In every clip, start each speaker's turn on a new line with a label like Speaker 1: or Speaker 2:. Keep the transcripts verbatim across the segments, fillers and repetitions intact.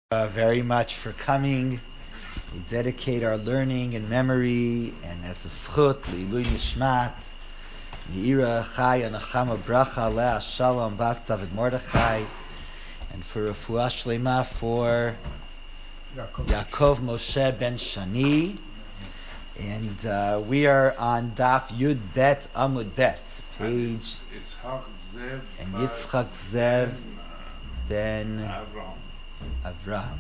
Speaker 1: Uh, very much for coming. We dedicate our learning and memory and as a schut Leilui Nishmat Meira Chaya Nachama Bracha Lea Shalom Bas David Mordechai, and for Refuah Shlema for Yaakov, Yaakov Moshe Ben Shani. And uh, we are on Daf Yud Bet Amud Bet page, and Yitzchak Zev Ben Avraham.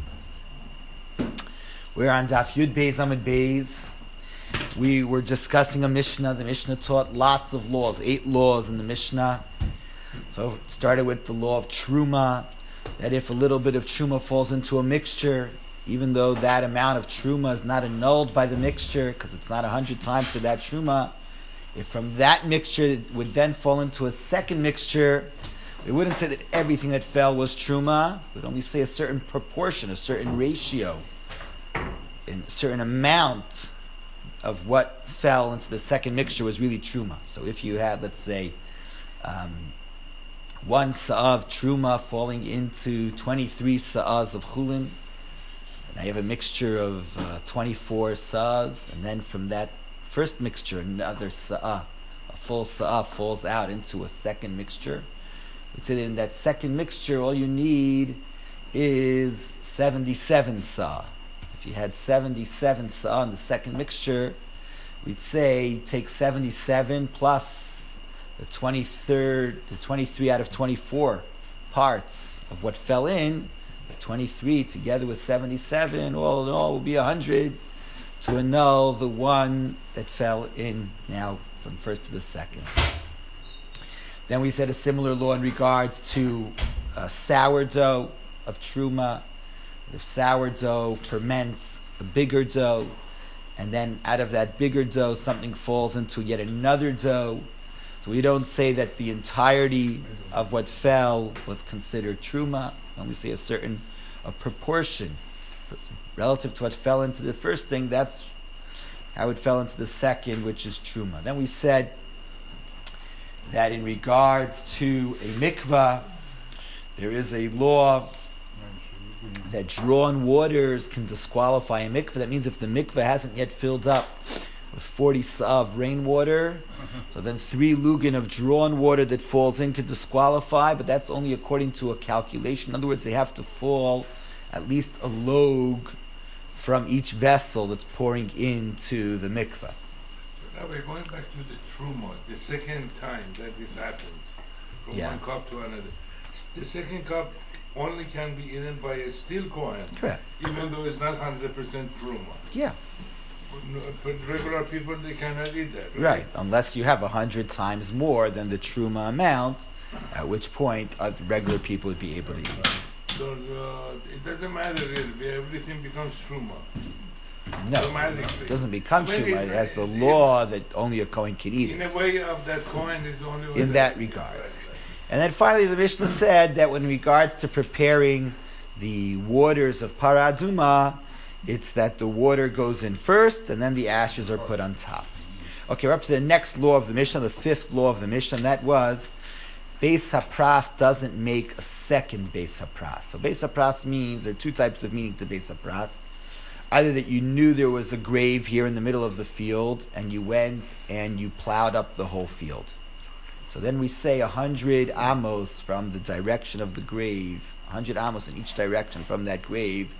Speaker 1: We're on Daf Yud Beis Amud Beis. We were discussing a Mishnah. The Mishnah taught lots of laws, eight laws in the Mishnah. So it started with the law of Truma, that if a little bit of Truma falls into a mixture, even though that amount of Truma is not annulled by the mixture, because it's not a hundred times to that Truma, if from that mixture it would then fall into a second mixture, we wouldn't say that everything that fell was Truma. We'd only say a certain proportion, a certain ratio, in a certain amount of what fell into the second mixture was really Truma. So if you had, let's say, um, one sa'ah of Truma falling into twenty-three sa'ahs of Chulin, and I have a mixture of uh, twenty-four sa'ahs, and then from that first mixture, another sa'ah, a full sa'ah falls out into a second mixture. We'd say that in that second mixture, all you need is seventy-seven sa'ah. If you had seventy-seven sa'ah in the second mixture, we'd say take seventy-seven plus the twenty-third, the twenty-three out of twenty-four parts of what fell in. The twenty-three together with seventy-seven, all in all, will be one hundred to annul the one that fell in now from first to the second. Then we said a similar law in regards to uh, sourdough of Truma. If sourdough ferments a bigger dough, and then out of that bigger dough something falls into yet another dough, so we don't say that the entirety of what fell was considered Truma. We only say a certain a proportion relative to what fell into the first thing. That's how it fell into the second, which is Truma. Then we said that in regards to a mikvah, there is a law that drawn waters can disqualify a mikveh. That means if the mikveh hasn't yet filled up with forty sa'ah of rainwater, so then three lugin of drawn water that falls in could disqualify, but that's only according to a calculation. In other words, they have to fall at least a log from each vessel that's pouring into the mikveh.
Speaker 2: Now we're going back to the truma, the second time that this happens, from
Speaker 1: yeah.
Speaker 2: one cup to another. The second cup only can be eaten by a steel kohen.
Speaker 1: Correct.
Speaker 2: Even though it's not one hundred percent truma.
Speaker 1: Yeah.
Speaker 2: But regular people, they cannot eat that. Right,
Speaker 1: right. Unless you have a hundred times more than the truma amount, at which point uh, regular people would be able to eat.
Speaker 2: So uh, it doesn't matter really. Everything becomes truma.
Speaker 1: No, it doesn't become truma. It has the law that only a kohen can eat
Speaker 2: in
Speaker 1: it.
Speaker 2: In a way of that kohen is the only way.
Speaker 1: In that, that regards. Right, right. And then finally the Mishnah said that when regards to preparing the waters of paraduma, it's that the water goes in first and then the ashes are put on top. Okay, we're up to the next law of the Mishnah, the fifth law of the Mishnah, and that was Beis Hapras doesn't make a second Beis Hapras. So Beis Hapras means, there are two types of meaning to Beis Hapras. Either that you knew there was a grave here in the middle of the field and you went and you plowed up the whole field. So then we say a hundred amos from the direction of the grave, a hundred amos in each direction from that grave.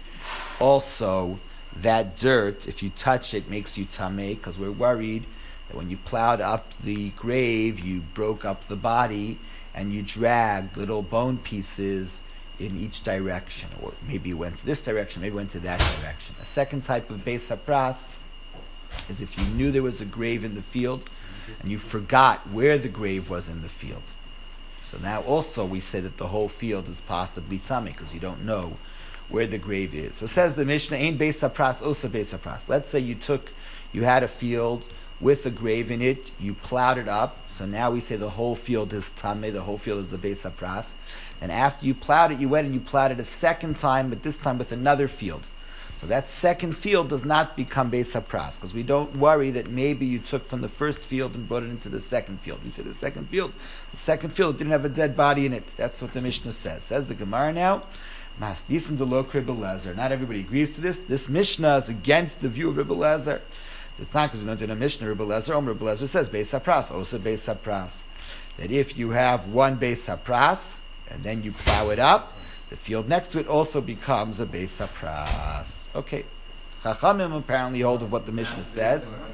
Speaker 1: Also, that dirt, if you touch it, makes you tameh, because we're worried that when you plowed up the grave, you broke up the body and you dragged little bone pieces in each direction, or maybe you went to this direction, maybe you went to that direction. A second type of Beis Hapras is if you knew there was a grave in the field and you forgot where the grave was in the field. So now also we say that the whole field is possibly tameh because you don't know where the grave is. So says the Mishnah, Ein Beis Hapras, Osa Beis Hapras. Let's say you took, you had a field with a grave in it, you plowed it up, so now we say the whole field is tameh, the whole field is the Beis Hapras. And after you plowed it, you went and you plowed it a second time, but this time with another field. So that second field does not become Beis Hapras, because we don't worry that maybe you took from the first field and brought it into the second field. We say the second field, the second field didn't have a dead body in it. That's what the Mishnah says. Says the Gemara now, Masnisin delok Rebbe Lezer. Not everybody agrees to this. This Mishnah is against the view of Rebbe Lezer. The time because we don't do a Mishnah, Rebbe Lezer, Om Rebbe Lezer says Beis Hapras, also Beis Hapras. That if you have one Beis Hapras and then you plow it up, the field next to it also becomes a Beis Hapras. Okay. Chachamim apparently hold of what the Mishnah says. one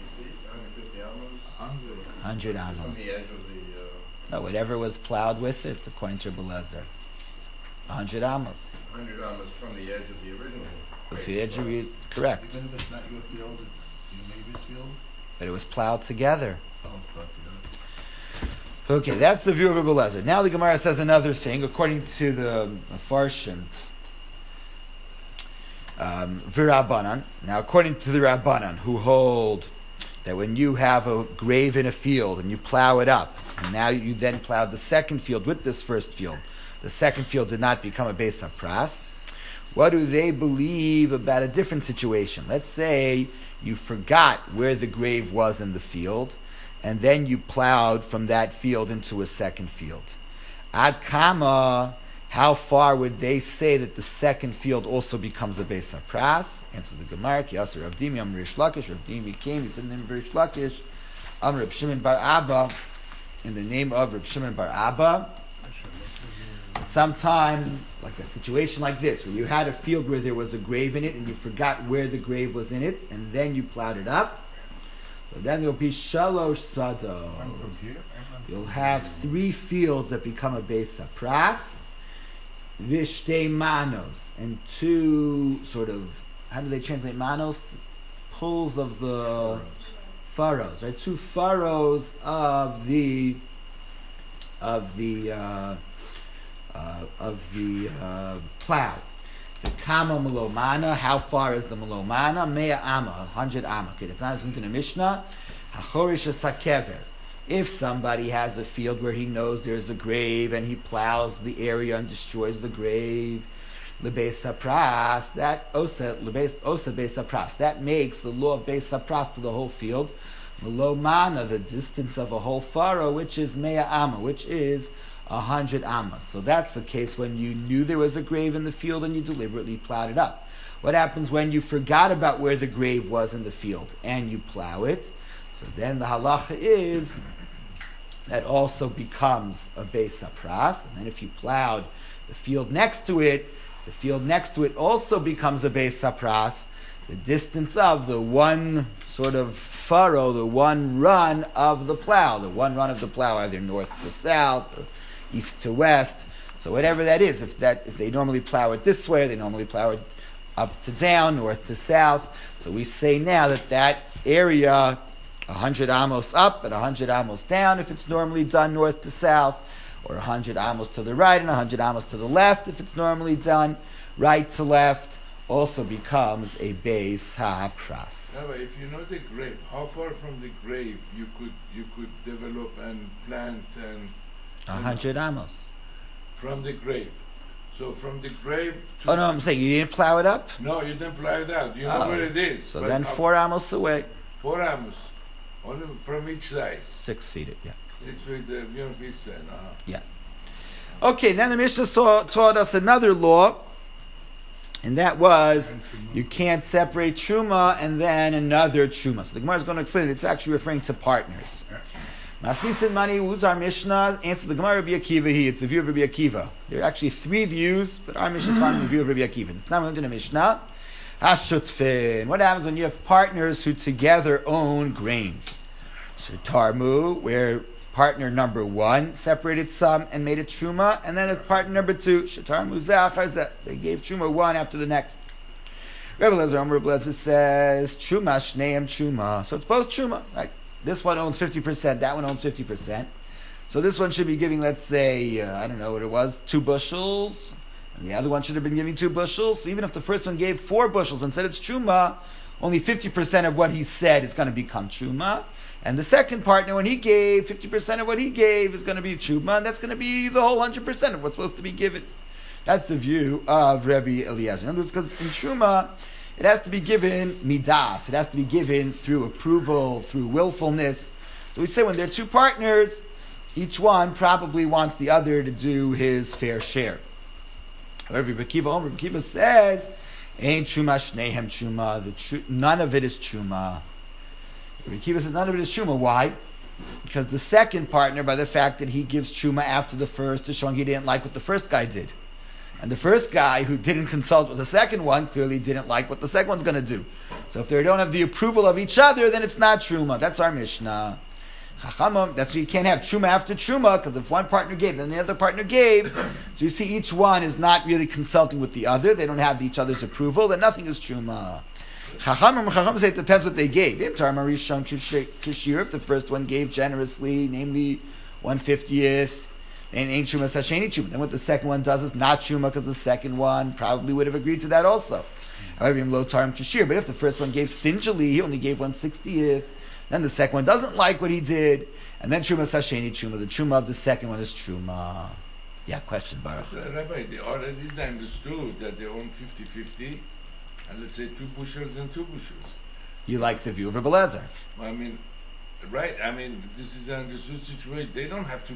Speaker 1: hundred amos.
Speaker 3: From the edge of the... Uh...
Speaker 1: No, whatever was plowed with it, according to Rebbe Lezer. one hundred amos.
Speaker 3: one hundred amos from the edge of the original.
Speaker 1: With the edge of it, correct.
Speaker 4: Even if it's not your field, it's your neighbor's field?
Speaker 1: But it was plowed together.
Speaker 4: Oh, plowed together.
Speaker 1: Okay, that's the view of Rebbe Lezer. Now the Gemara says another thing, according to the Farshim. Um, V'Rabbanan. Now, according to the Rabbanan, who hold that when you have a grave in a field and you plow it up, and now you then plowed the second field with this first field, the second field did not become a Beis Hapras. What do they believe about a different situation? Let's say you forgot where the grave was in the field, and then you plowed from that field into a second field. Ad kama, how far would they say that the second field also becomes a Beis Hapras? Answer the Gemara, Ki Yasser Rav Dimi, Amr Rish Lakish, Rav Dimi came, he said in the name of Rish Lakish, Amr Reb Shimon bar Abba, in the name of Reb Shimon bar Abba. Sometimes, like a situation like this, where you had a field where there was a grave in it, and you forgot where the grave was in it, and then you plowed it up, so then there'll be shalosh sado. You'll have three fields that become a Beis Hapras, vishtei manos, and two sort of, how do they translate manos? Pulls of the furrows, right? Two furrows of the of the uh, uh, of the uh, plow. The kama melomana, how far is the melomana? Mea ama, a hundred ama. Okay, the plan is into the Mishnah. Hachorish sakever. If somebody has a field where he knows there's a grave and he plows the area and destroys the grave, lebeis hapras, that osa lebeis osa beis hapras, that makes the law of beis hapras to the whole field. Melomana, the distance of a whole furrow, which is mea ama, which is a hundred amas. So that's the case when you knew there was a grave in the field and you deliberately plowed it up. What happens when you forgot about where the grave was in the field and you plow it? So then the halacha is that also becomes a Beis Hapras. And then if you plowed the field next to it, the field next to it also becomes a Beis Hapras. The distance of the one sort of furrow, the one run of the plow, the one run of the plow, either north to south or east to west. So whatever that is, if that if they normally plow it this way, they normally plow it up to down, north to south. So we say now that that area, one hundred amos up and one hundred amos down, if it's normally done north to south, or one hundred amos to the right and one hundred amos to the left, if it's normally done right to left, also becomes a Beis Hapras.
Speaker 2: Rabbi, if you know the grave, how far from the grave you could you could develop and plant and
Speaker 1: one hundred amos.
Speaker 2: From the grave. So from the grave to...
Speaker 1: Oh no, I'm saying you didn't plow it up?
Speaker 2: No, you didn't plow it out. You know
Speaker 1: oh.
Speaker 2: where it is.
Speaker 1: So then four amos away.
Speaker 2: Four amos. Only from each side.
Speaker 1: Six feet, yeah.
Speaker 2: Six feet, uh, you know, each side. Uh-huh.
Speaker 1: Yeah. Okay, then the Mishnah saw, taught us another law, and that was you can't separate truma and then another truma. So the Gemara is going to explain it. It's actually referring to partners. Masnisin Mani, who's our Mishnah? Answer the Gemara, Rabbi Akiva. He, it's the view of Rabbi Akiva. There are actually three views, but our Mishnah is finding the view of Rabbi Akiva. Now we're going to the Mishnah. Hashutfin. What happens when you have partners who together own grain? Shetarmu, where partner number one separated some and made it truma, and then partner number two, Shetarmu zeh, they gave truma one after the next. Rebbe Lezer, Rebbe Lezer says truma shneim truma. So it's both truma, right? This one owns fifty percent, that one owns fifty percent. So this one should be giving, let's say, uh, I don't know what it was, two bushels, and the other one should have been giving two bushels. So even if the first one gave four bushels and said it's truma, only fifty percent of what he said is going to become truma. And the second partner, when he gave, fifty percent of what he gave is going to be truma, and that's going to be the whole one hundred percent of what's supposed to be given. That's the view of Rabbi Eliezer. In other words, because in truma, it has to be given midas. It has to be given through approval, through willfulness. So we say when there are two partners, each one probably wants the other to do his fair share. However, Rabbi Akiva, Rabbi Akiva says, "Ain't truma shnehem truma." The tru- none of it is truma. Rabbi Akiva says none of it is truma. Why? Because the second partner, by the fact that he gives truma after the first, is showing he didn't like what the first guy did. And the first guy who didn't consult with the second one clearly didn't like what the second one's going to do. So if they don't have the approval of each other, then it's not truma. That's our Mishnah. Chachamim, that's why you can't have truma after truma, because if one partner gave, then the other partner gave. So you see each one is not really consulting with the other. They don't have each other's approval, then nothing is truma. Chachamim, Chachamim say it depends what they gave. If the first one gave generously, namely one fiftieth, and ain't truma sasheni truma. Then what the second one does is not truma, because the second one probably would have agreed to that also. However, lo tarim kashir. But if the first one gave stingily, he only gave one sixtieth. Then the second one doesn't like what he did, and then truma sasheni truma. The truma of the second one is truma. Yeah, question, Baruch.
Speaker 2: So, Rabbi, they already understood that they own fifty-fifty, and let's say two bushels and two bushels.
Speaker 1: You like the view of Rebbe Lezer.
Speaker 2: I mean, right, I mean, this is an understood situation. They don't have to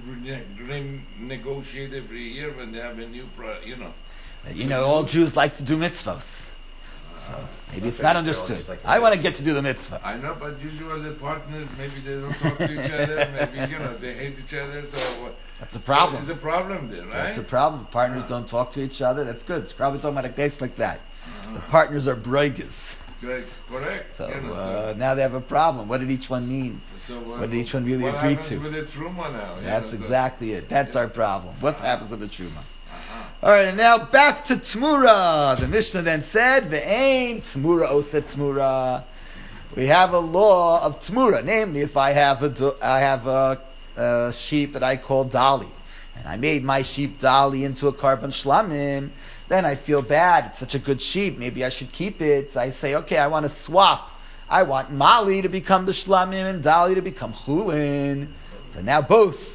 Speaker 2: re- renegotiate every year when they have a new, pro- you know.
Speaker 1: You know, all Jews like to do mitzvos. So maybe it's not understood.
Speaker 3: Like
Speaker 1: I want to get to do the mitzvah.
Speaker 2: I know, but usually the partners, maybe they don't talk to each other, maybe, you know, they hate each other, so what?
Speaker 1: That's a problem.
Speaker 2: So there's a problem there, right?
Speaker 1: That's a problem. Partners
Speaker 2: Uh-huh.
Speaker 1: don't talk to each other. That's good. It's probably talking about a case like that.
Speaker 2: Uh-huh.
Speaker 1: The partners are broigas.
Speaker 2: Correct, correct.
Speaker 1: So
Speaker 2: you know,
Speaker 1: uh,
Speaker 2: so,
Speaker 1: now they have a problem. What did each one mean?
Speaker 2: so what,
Speaker 1: What did each one really
Speaker 2: what
Speaker 1: agree
Speaker 2: happens
Speaker 1: to?
Speaker 2: with the truma now? you
Speaker 1: That's
Speaker 2: know, so-
Speaker 1: exactly it. That's
Speaker 2: Yeah.
Speaker 1: our problem. What
Speaker 2: Uh-huh.
Speaker 1: happens with the truma?
Speaker 2: Uh-huh.
Speaker 1: All right, and now back to Tmura. The Mishnah then said, "Ve'ain Tmura oset Tmura." We have a law of Tmura. Namely, if I have a do- I have a, a sheep that I call Dali, and I made my sheep Dali into a carbon shlamim, then I feel bad. It's such a good sheep. Maybe I should keep it. So I say, okay, I want to swap. I want Mali to become the shlamim and Dali to become chulin. So now both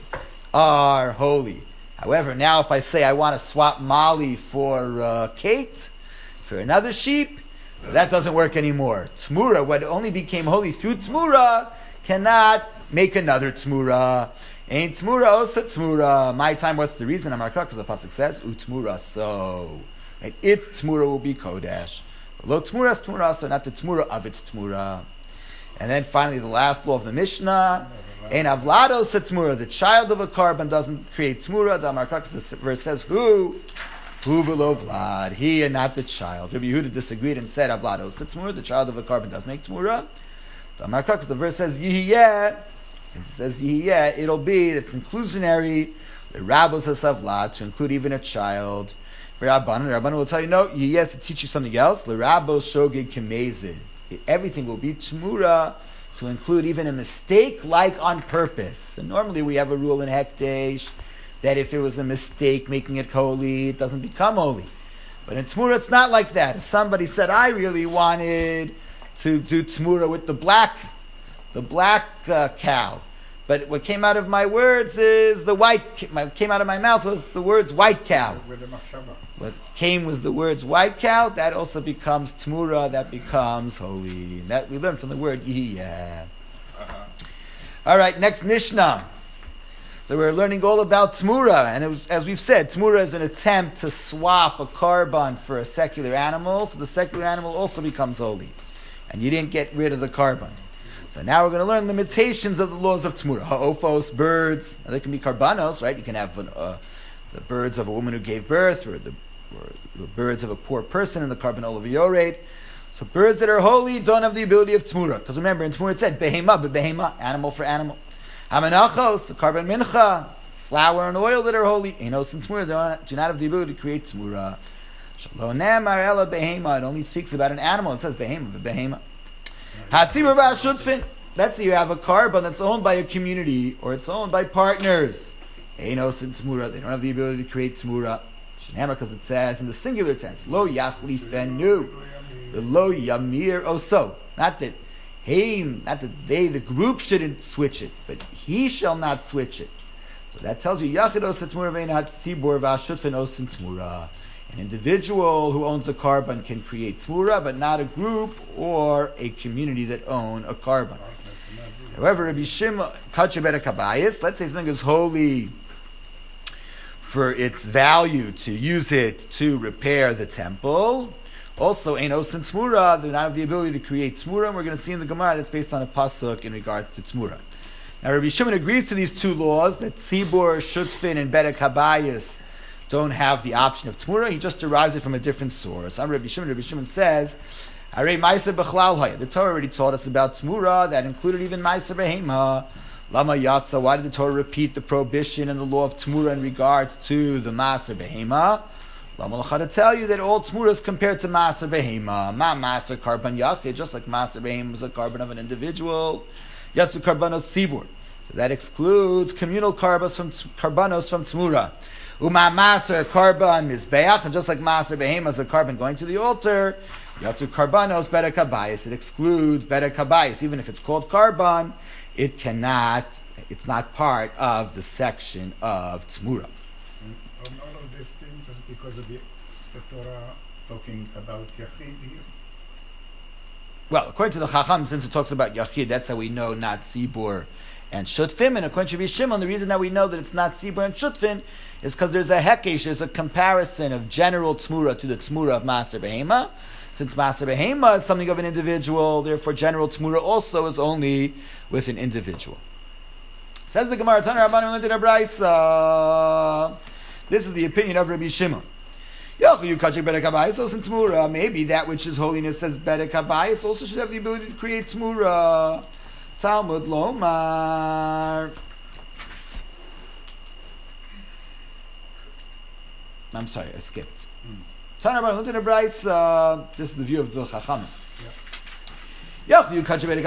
Speaker 1: are holy. However, now if I say I want to swap Mali for uh, Kate, for another sheep, so that doesn't work anymore. Tmura, what only became holy through Tmura, cannot make another Tmura. Ain't Tmura osa Tmura. My time, what's the reason? Amar because the pasuk says Utmura, so and its Tmura will be Kodesh. Lo Tmura Tmura, so not the Tmura of its Tmura. And then finally, the last law of the Mishnah. Ein avlado setzmura. The child of a carbon doesn't create tmura. The Amar Krak, the verse says, who? Who v'lo vlad. He and not the child. Rabbi Yehuda disagreed and said, avlado setzmura. The child of a carbon does make tmura. The Amar Krak, the verse says, yihiyeh. Since it says yihiyeh, it'll be, it's inclusionary. The rabbis says avlad, to include even a child. For Rabbanan, Rabbanan will tell you, no, yihiyeh to teach you something else. The rabbos shogeg kemezid. Everything will be tmura, to include even a mistake like on purpose. So normally we have a rule in Hekdesh that if it was a mistake making it holy, it doesn't become holy. But in Tmura it's not like that. If somebody said, I really wanted to do Tmura with the black, the black uh, cow, but what came out of my words is the white, what came out of my mouth was the words white cow. What came was the words white cow, that also becomes Tmura, that becomes holy. And that we learned from the word Yihiyah.
Speaker 2: Uh-huh.
Speaker 1: All right, next Mishnah. So we're learning all about Tmura, and it was, as we've said, Tmura is an attempt to swap a carbon for a secular animal, so the secular animal also becomes holy. And you didn't get rid of the carbon. So now we're going to learn limitations of the laws of Tmura. Ha'ofos, birds, now there can be karbanos, right? You can have an, uh, the birds of a woman who gave birth, or the, or the birds of a poor person in the carbon olaviorate. So birds that are holy don't have the ability of Tmura. Because remember, in Tmura it said, behema, behema, animal for animal. Hamanachos, the carbon mincha, flour and oil that are holy. Enos and Tmura do not have the ability to create Tmura. Shalom nemar ela behema, it only speaks about an animal. It says behema, behema. Hatzibur v'ashutfin. Let's say you have a carbon that's owned by a community, or it's owned by partners. Enos and Tmura, they don't have the ability to create Tmura. Shnamar, because it says in the singular tense, lo yachlifenu, the lo yamir oso. Not that he, not that they, the group shouldn't switch it, but he shall not switch it. So that tells you yachid osa Tmura ve'en hatzibur v'ashutfin osin Tmura. An individual who owns a carbon can create Tmura, but not a group or a community that own a carbon. However, Rabbi Shimon Kacher ben Kabayis, let's say something is holy for its value to use it to repair the temple. Also, ein osim tzmura, they do not have the ability to create tzmura, and we're going to see in the Gemara that's based on a pasuk in regards to tzmura. Now, Rabbi Shimon agrees to these two laws, that tzibur, shutfin, and bedek habayis don't have the option of tzmura. He just derives it from a different source. I'm Rabbi Shimon. Rabbi Shimon says, Harei ma'aser b'chlal haya. The Torah already taught us about tzmura, that included even ma'aser behema. Lama yatsa. Why did the Torah repeat the prohibition and the law of tzmura in regards to the ma'aser behema? Lama l'cha, to tell you that all tzmura is compared to ma'aser behema. Ma ma'aser karban yachid, just like ma'aser behema was a carbon of an individual. Yatsu karbanos tzibur. So that excludes communal karbanos from karbanos from tzmura. Uma maser karban mizbeach, and just like maser behema is a carbon going to the altar, yatsu karbanos bedek habayis. It excludes bedek habayis, even if it's called carbon, it cannot. It's not part of the section of tzmura.
Speaker 5: And on all of these things, just because of the, the Torah talking about yachid here.
Speaker 1: Well, according to the Chacham, since it talks about yachid, that's how we know not tzibur and shutfin. And according to Rabbi Shimon, the reason that we know that it's not tzibur and shutfin is because there's a hekesh, there's a comparison of general tzmura to the tzmura of maser behema. Since maser behema is something of an individual, therefore general tzmura also is only with an individual. Says the Gemara, Tana Rabbanan learned in a brayso. This is the opinion of Rabbi Shimon. Maybe that which is holiness says bedek habayis also should have the ability to create tzmura. Talmud lomar. I'm sorry, I skipped. Tana Rabbanan learned in a brayso. This is the view of the Chacham. Maybe kache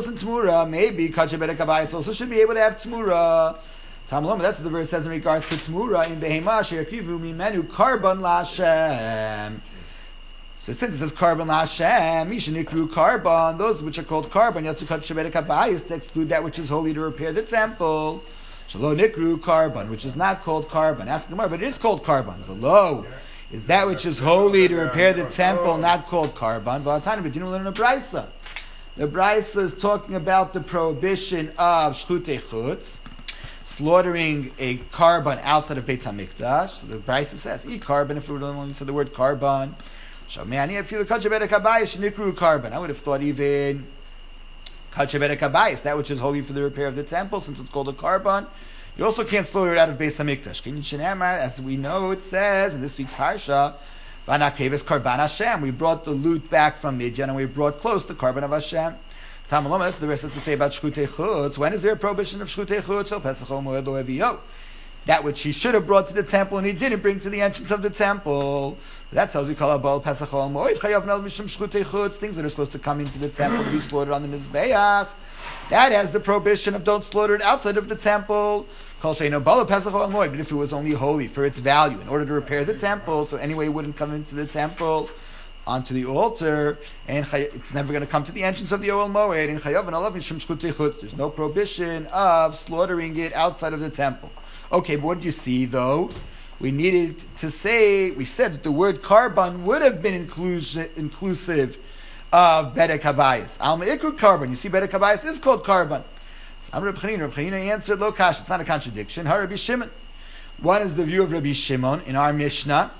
Speaker 1: bedek habayis also should be able to have tzmura. Tamloma, that's what the verse says in regards to tzmura in behema sheyakivu mimenu karban laShem. So since it says karban laShem, mishanikru karban, those which are called karban, yatsu kache bedek habayis, to exclude that which is holy to repair the temple. Shalo nikru karban, which is not called karban. Ask the Gemara, but it is called karban. V'lo is that which is holy to repair the temple not called karban? V'atani b'dinu learn a brayso. The brayso is talking about the prohibition of shchutei chutz, slaughtering a carbon outside of Beit HaMikdash. So the brayso says, "E carbon." If we were only said the word carbon, Shamani, if you kache bedek habayis nikru carbon, I would have thought even kache bedek habayis, that which is holy for the repair of the temple, since it's called a carbon, you also can't slaughter it out of Beit HaMikdash. As we know, it says in this week's parsha, Vanakeves karban Hashem. We brought the loot back from Midian and we brought close the carbon of Hashem. Tamaloma, that's what the rest has to say about shchutei chutz. When is there a prohibition of shchutei chutz? Oh, Pesach Ol Moed Lo Evio. That which he should have brought to the temple and he didn't bring to the entrance of the temple. That tells you call about Pesach Ol Moed Chayav Nel Mishum shchutei chutz. Things that are supposed to come into the temple to be slaughtered on the mizbeach. That has the prohibition of don't slaughter it outside of the temple. Kol she'eino bala Pesach Ol Moed. But if it was only holy for its value in order to repair the temple, so anyway it wouldn't come into the temple, onto the altar, and it's never going to come to the entrance of the Ohel Moed. And chayav and alav mishum shchutei chutz. There's no prohibition of slaughtering it outside of the temple. Okay, but what did you see though? We needed to say, we said that the word carbon would have been inclusive, inclusive of bedek habayis. Alma ikru carbon. You see, bedek habayis is called carbon. So I'm Reb Chanina. Reb Chanina answered, lo kash. It's not a contradiction. Ha Rabbi Shimon. One is the view of Rabbi Shimon in our Mishnah,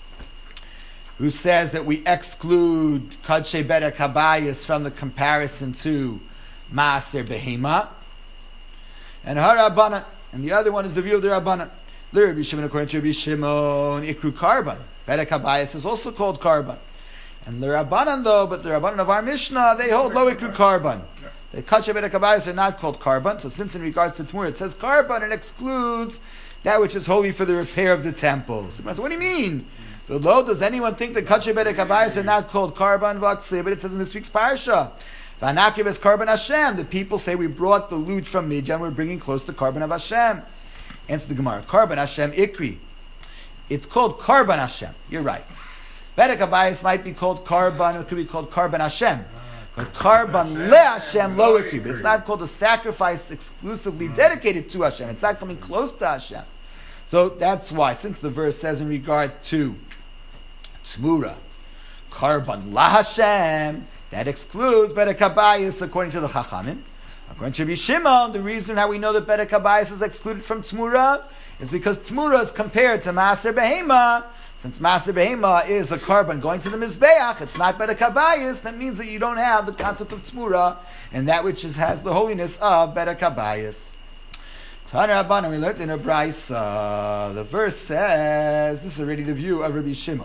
Speaker 1: who says that we exclude kache bedek habayis from the comparison to maaser behema, and ha Rabbanan. And the other one is the view of the Rabbanan. The Rabbi Shimon, according to Rabbi Shimon, ikru carbon. Bedek habayis is also called carbon. And the Rabbanan though, but the Rabbanan of our Mishnah, they hold lo ikru carbon. The kache bedek habayis are not called carbon. So since in regards to tzmura it says carbon, it excludes that which is holy for the repair of the temple. So what do you mean? The Lo, does anyone think that kache bedek habayis are not called carbon vakseh? But it says in this week's parsha, Vanakiv carbon Hashem. The people say we brought the loot from Midian, we're bringing close the carbon of Hashem. Answer the Gemara. Carbon Hashem ikri. It's called carbon Hashem. You're right. Bedek habayis might be called carbon, it could be called carbon Hashem. But carbon le Hashem lo ikri. But it's not called a sacrifice exclusively dedicated to Hashem. It's not coming close to Hashem. So that's why, since the verse says in regard to tzmura, carbon la Hashem, that excludes bedek habayis according to the Chachamim. According to Rabbi Shimon, the reason how we know that bedek habayis is excluded from tzmura is because Tmura is compared to Maser Behema. Since Maser Behema is a carbon going to the Mizbeach, it's not Bedek Habayis, that means that you don't have the concept of Tmura and that which is, has the holiness of Bedek Habayis. Tana Rabbanan, we learned in a Braisa, the verse says, this is already the view of Rabbi Shimon.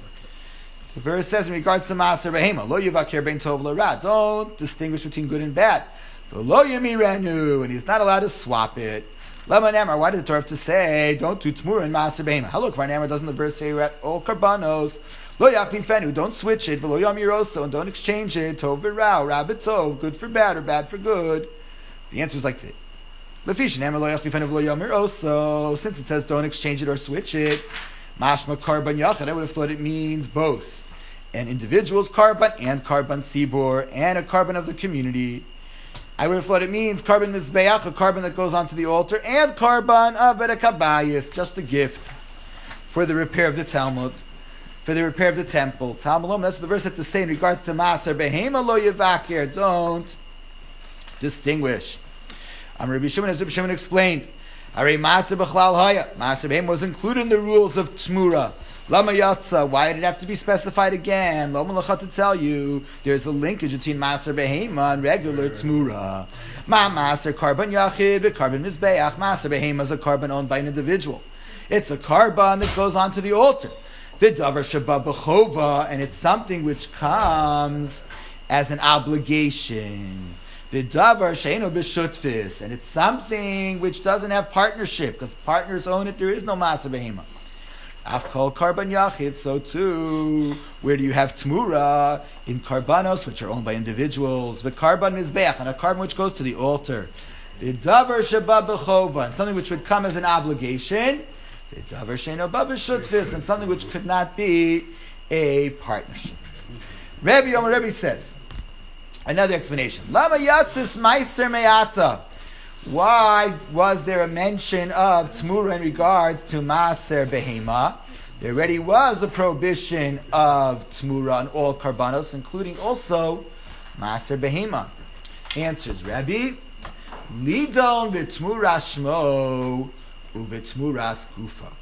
Speaker 1: The verse says in regards to Maser Behema, Lo Yivakir Ben Tov L'Ra, don't distinguish between good and bad. Lo Yamirenu, and he's not allowed to swap it. Lama Namar, why did the Torah have to say, don't do Tmura and Maser Behema? How look, Namar, doesn't the verse say you're at all Karbanos? Lo Yachmin Fenu, don't switch it. V'lo Yamiroso, and don't exchange it. Tov B'Rao, Rabbit Tov, good for bad or bad for good. So the answer is like this. Lefish Namar Lo Yachmin Fenu V'lo Yamiroso, since it says don't exchange it or switch it, Mashma Karban Yachad, I would have thought it means both. An individual's carbon and carbon sibor and a carbon of the community. I would have thought it means carbon mizbeach, a carbon that goes onto the altar, and carbon of Bedek Habayis, just a gift for the repair of the Talmud, for the repair of the temple. Talmud, that's what the verse had to say in regards to Maser Behema lo yivakir, don't distinguish. Um, Rabbi Shimon, as Rabbi Shimon explained, Arei Maser B'chlal Haya, Maser Behema was included in the rules of Tmura. Lama Yatza, why did it have to be specified again? Lo Malacha to tell you, there's a linkage between Maser Behema and regular Tmura. Ma Maser Carbon Yachid, Carbon Mizbeach. Maser Behema is a carbon owned by an individual. It's a carbon that goes onto the altar. V'davar Shabbat B'chova, and it's something which comes as an obligation. V'davar Sheino B'shutfis, and it's something which doesn't have partnership, because partners own it, there is no Maser Behema. Afkol Karban Yachid, so too, where do you have Tmura? In Karbanos, which are owned by individuals. The Karban Mizbeach, and a carbon which goes to the altar. The Davar Sheba B'chova, and something which would come as an obligation. The Davar Sheino Ba B'shutfis, and something which could not be a partnership. Rabbi Yomer Rebbe says, another explanation. Lama Yatzis Meiser Me'ata. Why was there a mention of Tmura in regards to Maser Behema? There already was a prohibition of Tmura on all Karbanos, including also Maser Behema. Answers, Rabbi, Lidon v'Tmura Shmo u'v'Tmuras Gufa.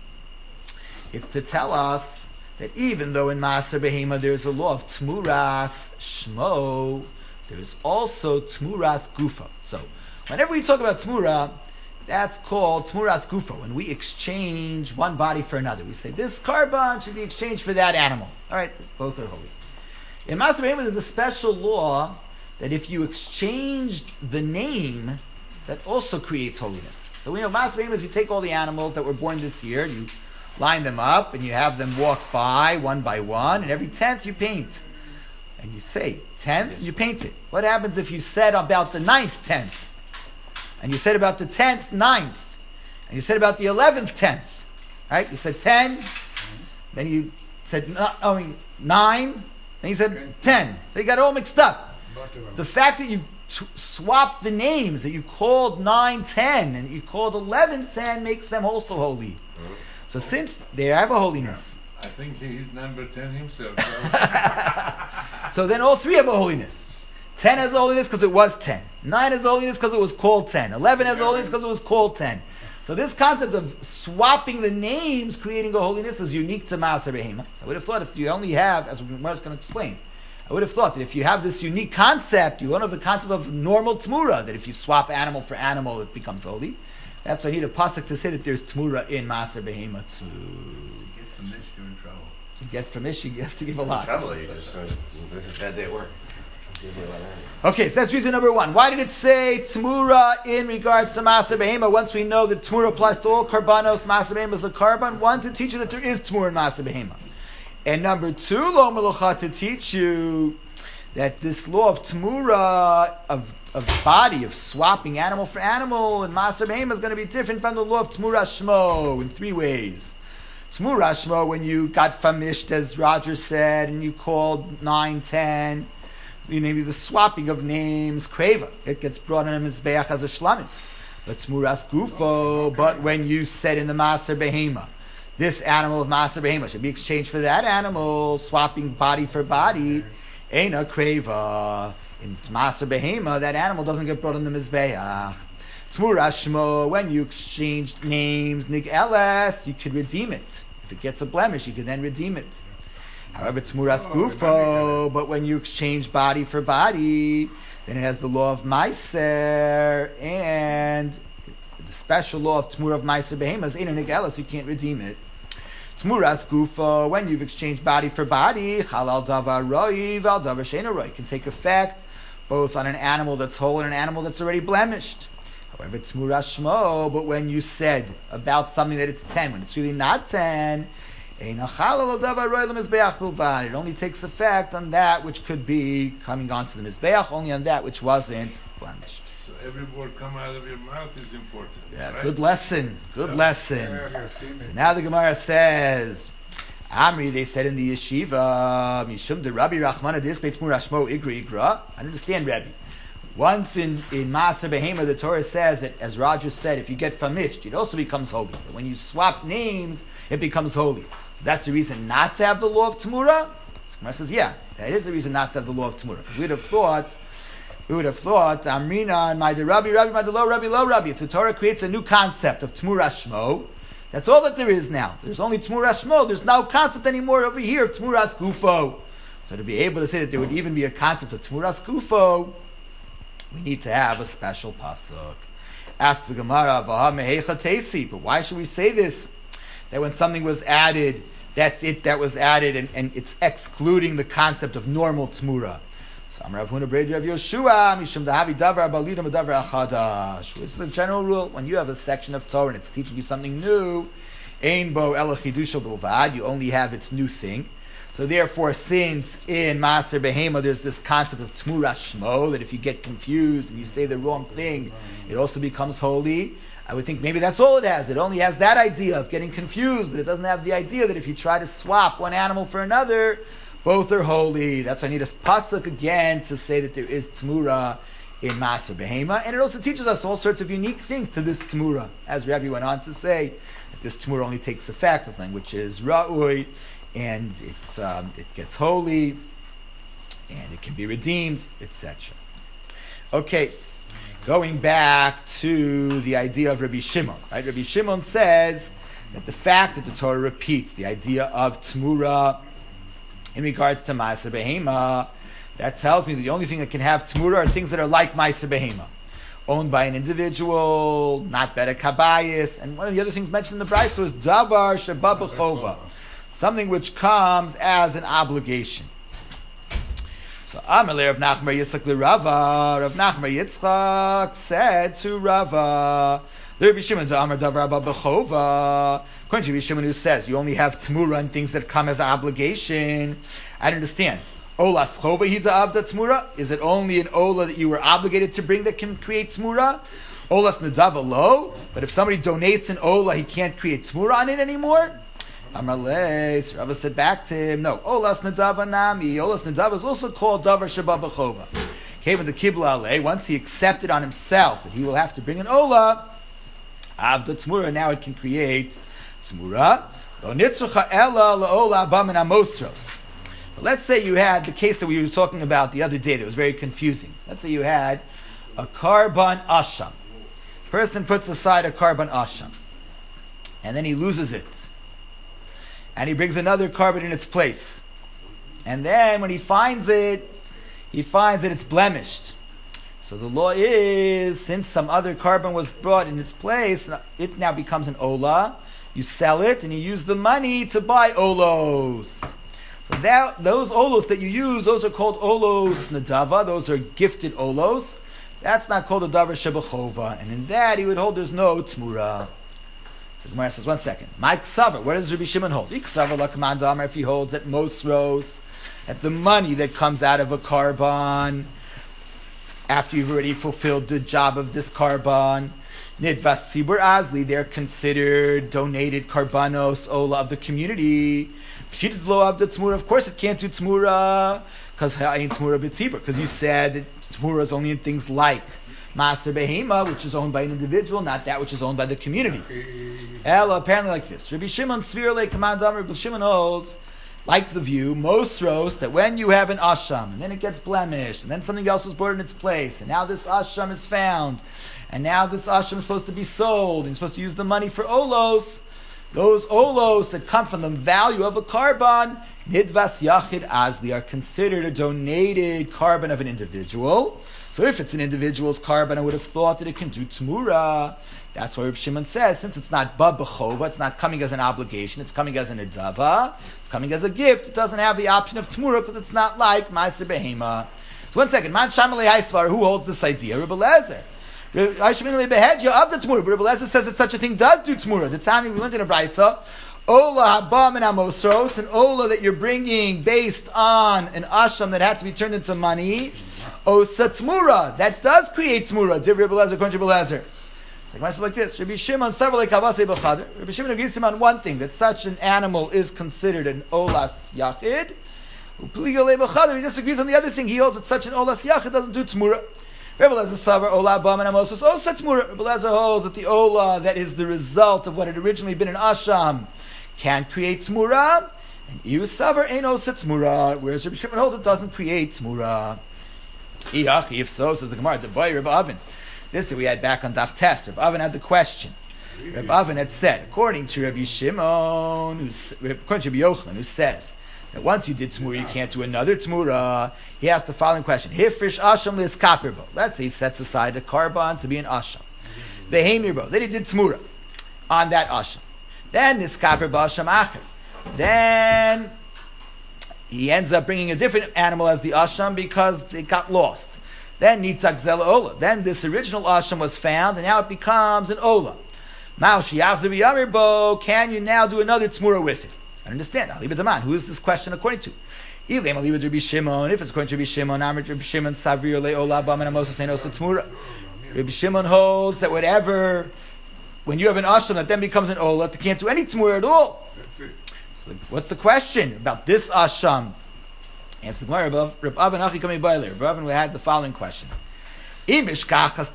Speaker 1: It's to tell us that even though in Maser Behema there is a law of Tmuras Shmo, there is also Tmuras Gufa. So, whenever we talk about Tmura, that's called Tmuras Gufa. When we exchange one body for another, we say this carbon should be exchanged for that animal. All right, both are holy. In Maser Behema, there's a special law that if you exchanged the name, that also creates holiness. So we know Maser Behema is you take all the animals that were born this year, and you line them up, and you have them walk by one by one, and every tenth you paint. And you say, tenth, you paint it. What happens if you said about the ninth tenth? And you said about the tenth, ninth. And you said about the eleventh, tenth. Right? You said ten. Then you said I mean, nine. Then you said ten. They got all mixed up. The fact that you t- swapped the names, that you called nine, ten, and you called eleven, ten, makes them also holy. So since they have a holiness.
Speaker 2: I think he's number ten himself.
Speaker 1: So then all three have a holiness. ten has a holiness because it was ten. nine has a holiness because it was called ten. eleven has a holiness because it was called ten. So this concept of swapping the names, creating a holiness, is unique to Maser Behema. So I would have thought if you only have, as we're going to explain, I would have thought that if you have this unique concept, you don't have the concept of normal Tmura, that if you swap animal for animal, it becomes holy. That's why I need a pasuk to say that there's Tmura in Maser Behema too.
Speaker 4: You get from this, you're in trouble.
Speaker 1: You get from Ish, you have to give a lot.
Speaker 3: Trouble, you just uh, bad day at work.
Speaker 1: Okay, so that's reason number one. Why did it say Tmura in regards to Maser Behema? Once we know that Tmura applies to all Karbanos, Maser Behema is a Karban. One, to teach you that there is Tmura in Maser Behema. And number two, Lo Melucha, to teach you that this law of Tmura, of, of body, of swapping animal for animal in Maser Behema is going to be different from the law of Tmura Shmo in three ways. Tmura Shmo, when you got famished, as Roger said, and you called nine, ten, you know, maybe the swapping of names, kreva, it gets brought in a mizbeach as a shlamim. But Tmuras Gufo, but when you said in the Maser Behema, this animal of Maser Behema should be exchanged for that animal, swapping body for body, Eina kreva. In Maser Behema, that animal doesn't get brought in the mizbeach. Tmura shmo, when you exchange names, nig elas, you could redeem it. If it gets a blemish, you can then redeem it. However, Tmuras
Speaker 5: Oh,
Speaker 1: gufo, but when you exchange body for body, then it has the law of Meiser, and the special law of Tmura of Meiser Behemas, ain't a nig elas, you can't redeem it. Tmuras gufo, when you've exchanged body for body, halal davar roi, val davar sheina roi, can take effect both on an animal that's whole and an animal that's already blemished. However, Tmuras shmo, but when you said about something that it's ten, when it's really not ten, it only takes effect on that which could be coming onto the Mizbeach, only on that which wasn't blemished.
Speaker 2: So every word come out of your mouth is important.
Speaker 1: Yeah,
Speaker 2: right?
Speaker 1: good lesson. Good
Speaker 2: Yeah.
Speaker 1: lesson.
Speaker 5: Yeah, yeah, I've seen
Speaker 1: So
Speaker 5: it.
Speaker 1: now the Gemara says, Amri, they said in the yeshiva, Mishum de Rabbi Rachmana Dispei Tmura Shmo Igra Igra. I understand, Rabbi. Once in, in Maaser Behema, the Torah says that, as Roger said, if you get famished, it also becomes holy. But when you swap names, it becomes holy. So that's the reason not to have the law of Tmura? So Gemara says, yeah, that is the reason not to have the law of Tmura. We would have thought, we would have thought, Amrina and my Rabbi, Rabbi, my Lo, Rabbi, Lo, Rabbi. If the Torah creates a new concept of Tmura Shmo, that's all that there is now. There's only Tmura Shmo. There's no concept anymore over here of Tmuras Gufo. So to be able to say that there would even be a concept of Tmuras Gufo, we need to have a special pasuk. Asks the Gemara, "Vaha mehecha teisi." But why should we say this? That when something was added, that's it that was added, and, and it's excluding the concept of normal tmura. So Amar Rav Huna Brei Rav Yoshua, Mishum dahavi davar balidam davar achadash. It's the general rule. When you have a section of Torah and it's teaching you something new, ein bo ela chidusha bilvad, you only have its new thing. So therefore, since in Maaser Behema there's this concept of Tmura Shmo, that if you get confused and you say the wrong thing, it also becomes holy, I would think maybe that's all it has. It only has that idea of getting confused, but it doesn't have the idea that if you try to swap one animal for another, both are holy. That's why I need a pasuk again to say that there is Tmura in Maaser Behema, and it also teaches us all sorts of unique things to this Tmura, as Rabbi went on to say, that this Tmura only takes effect with language is Ra'ui, and it um, it gets holy, and it can be redeemed, et cetera. Okay, going back to the idea of Rabbi Shimon. Right? Rabbi Shimon says that the fact that the Torah repeats the idea of Tmura in regards to Maaser Behema, that tells me that the only thing that can have Tmura are things that are like Maaser Behema, owned by an individual, not Bedek Habayis, and one of the other things mentioned in the Brisa was Davar Sheba B'chova, something which comes as an obligation. So Amalei Rav Nachman Yitzchak l'Rava, Rav Nachman Yitzchak said to Rava, Rabbi Shimon to Amar Davar Abba B'chova. According to Rabbi Shimon, who says you only have Tmura and things that come as an obligation, I don't understand. Olas Chova Hida Avda Tmura? Is it only an Ola that you were obligated to bring that can create Tmura? Olas Nadava Lo? But if somebody donates an Ola, he can't create Tmura on it anymore? Amarle, so Rava said back to him, no, Olas Nadava Nami. Olas Nadava is also called Davar Sheba B'chova. Came with the Kibla Ale, once he accepted on himself that he will have to bring an Ola, Avda Tmura, now it can create Tmura. Lo nitzucha ela la'ola abba min hamosros. But let's say you had the case that we were talking about the other day that was very confusing. Let's say you had a carbon asham. Person puts aside a carbon asham, and then he loses it. And he brings another carbon in its place. And then when he finds it, he finds that it's blemished. So the law is, since some other carbon was brought in its place, it now becomes an ola. You sell it, and you use the money to buy olos. So that, those olos that you use, those are called olos nadava. Those are gifted olos. That's not called a davar shebachova. And in that, he would hold there's no tmura. So the Gemara says, one second. My ksavar, what does Rabbi Shimon hold? Ksavar lakaman damar, if he holds at mosros, at the money that comes out of a carbon, after you've already fulfilled the job of this carbon, nidvas tzibur azli, they're considered donated karbanos ola of the community. Pshitid lo of the tmura, of course it can't do tmura, because ha'ayin tmura b'tzibur, because you said that tmura is only in things like Maaser Behema, which is owned by an individual, not that which is owned by the community. Ella, apparently like this. Rabbi Shimon Tzvir Le Command Rabbi Shimon holds like the view, Mosros, that when you have an asham, and then it gets blemished, and then something else was brought in its place, and now this asham is found, and now this asham is supposed to be sold, and you're supposed to use the money for olos, those olos that come from the value of a carbon, nidvas yachid azli, are considered a donated carbon of an individual. So if it's an individual's carbon, I would have thought that it can do tmura. That's why Reb Shimon says, since it's not ba b'chova, it's not coming as an obligation, it's coming as an edava, it's coming as a gift, it doesn't have the option of tmura because it's not like ma'aser behema. So one second, man shamalei haisvar, who holds this idea? Reb Eliezer. Reb Behedja of the tmura, but Reb Eliezer says that such a thing does do tmura. The Tani we learned in a brayso, ola habam and amosros, an ola that you're bringing based on an asham that had to be turned into money. Osa tmura, that does create tmura. Div Reb Eliezer, according to Reb Eliezer. It's like myself like this. Rabbi Shimon several like Havasei B'Chader. Rabbi Shimon agrees with him on one thing, that such an animal is considered an olas yachid. He disagrees on the other thing. He holds that such an olas yachid doesn't do tmura. Rabbi Eliezer savar ola bam and amosos osa tmura. Rabbi Eliezer holds that the ola that is the result of what had originally been an asham can create tmura, and you savar ain't osa tmura. Whereas Rabbi Shimon holds it doesn't create tmura. If so, says the Gemara, the boy Rabbi Avin. This that we had back on Daf Test. Rabbi Avin had the question. Rabbi Avin had said, according to Rabbi Shimon, who's, according to Rabbi Yochanan, who says that once you did tmura, you can't do another tmura. He asked the following question: Hifrish asham liskaperbo. Let's say he sets aside a carbon to be an asham. Vehemirbo. Then he did tmura on that asham. Then niskaper b'asham acher. Then he ends up bringing a different animal as the asham because it got lost. Then nitak zel ola. Then this original asham was found, and now it becomes an ola. Maushi yachzer v'yamirbo. Can you now do another tmura with it? I understand. Aliba Daman. Who is this question according to? Ilem aliba Rabbi Shimon. If it's according to Rabbi Shimon, Amrit Rabbi Shimon savir le ola bam and amos ein osa tmura. Rabbi Shimon holds that whatever, when you have an asham that then becomes an ola, they can't do any tmura at all.
Speaker 2: That's it.
Speaker 1: So what's the question about this asham? Answer the Gemara. Reb Avin Achi Kamei Bailer. Reb Avin had the following question: If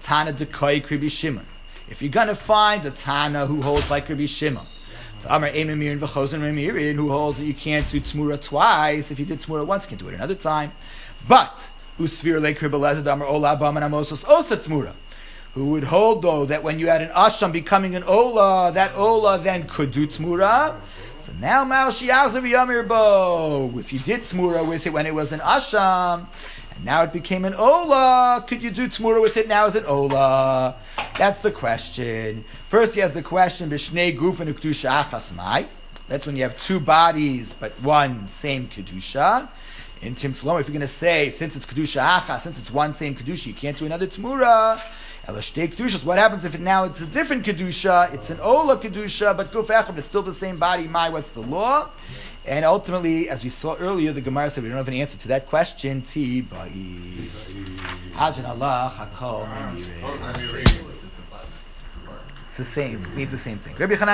Speaker 1: you're going to find a Tana who holds like Rabbi Shimon, so Amar Ein Memirin v'Chosen Memirin, who holds that you can't do Tmura twice. If you did Tmura once, you can do it another time. But Usvir Leik Reb Eliezer Amar Ola Bam and Amosos Osa Tmura, who would hold though that when you had an Asham becoming an Ola, that Ola then could do Tmura. So now Mao Shiazav Yamirbo, if you did Tmura with it when it was an Asham, and now it became an Ola, could you do Tmura with it now as an Ola? That's the question. First he has the question, Bishnei Guf and Kedusha Achas Mai. That's when you have two bodies, but one same Kedusha. In Tim Salom, if you're going to say, since it's Kedusha Achas, since it's one same Kedusha, you can't do another Tmura. What happens if it now it's a different Kedusha, it's an Ola Kedusha, but Guf Echad, it's still the same body, Mai, what's the law? And ultimately, as we saw earlier, the Gemara said we don't have an answer to that question. Ti Ba'i. Ajin Allah, Hakol, Mimire. It's the same, it means the same thing. Rabbi Chanan